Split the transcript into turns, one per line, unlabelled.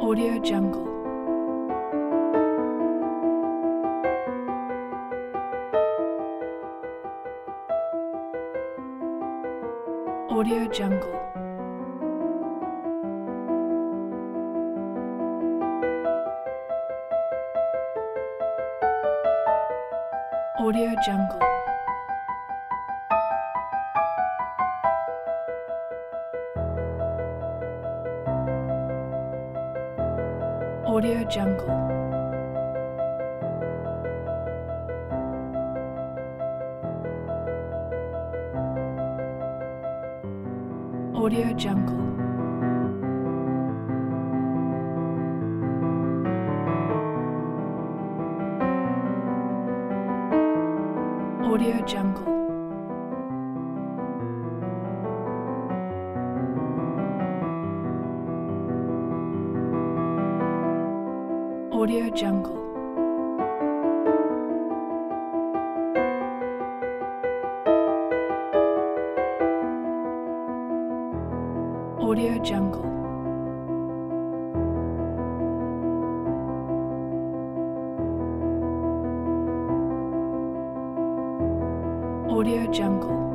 Audio Jungle. Audio Jungle. Audio Jungle. Audio Jungle. Audio Jungle. Audio Jungle. Audio Jungle. Audio Jungle. Audio Jungle.